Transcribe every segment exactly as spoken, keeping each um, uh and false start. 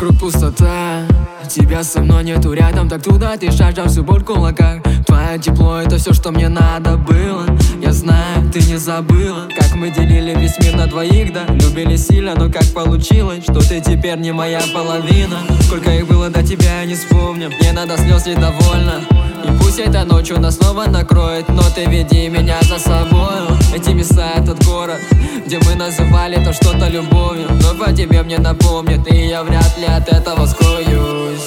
вокруг пустота. Тебя со мной нету рядом, так туда ты жаждал всю боль в кулаках. Твое тепло — это все, что мне надо было. Я знаю, ты не забыла, как мы делили весь мир на двоих, да? Любили сильно, но как получилось, что ты теперь не моя половина. Сколько их было до тебя, я не вспомню. Мне надо слез и довольно. И пусть этой ночью нас снова накроет, но ты веди меня за собою. Эти места, этот город, где мы называли то что-то любовью, но по тебе мне напомнит, и я вряд ли от этого скроюсь.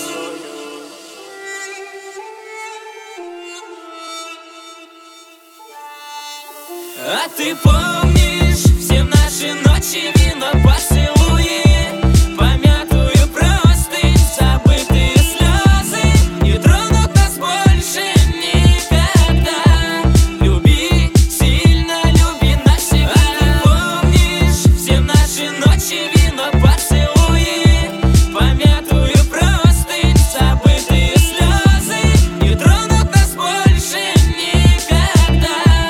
А ты помнишь все наши ночи, вино, поцелуи, помятую простынь, забытые слезы, не тронут нас больше никогда. Люби сильно, люби навсегда. А ты помнишь все наши ночи, вино, поцелуи, помятую простынь, забытые слезы, не тронут нас больше никогда.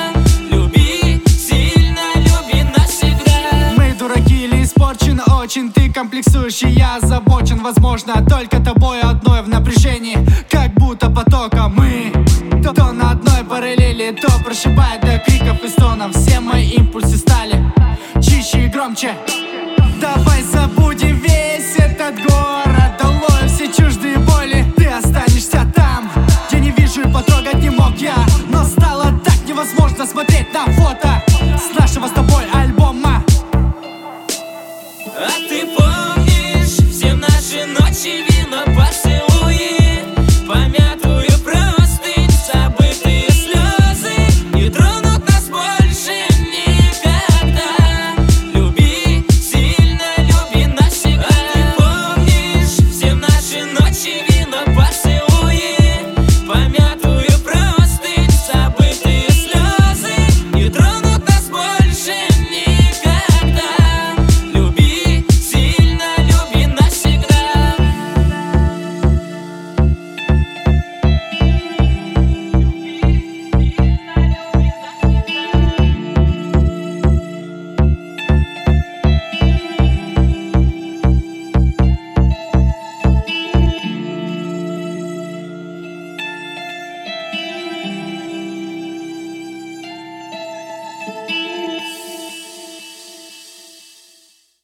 Очень ты комплексуешь, и я озабочен. Возможно, только тобой одной в напряжении, как будто потока. Мы то, то на одной параллели, то прошибает до криков и стонов. Все мои импульсы стали чище и громче. Давай забудем весь этот город, долой все чуждые боли. Ты останешься там, где не вижу и потрогать не мог я. Но стало так невозможно смотреть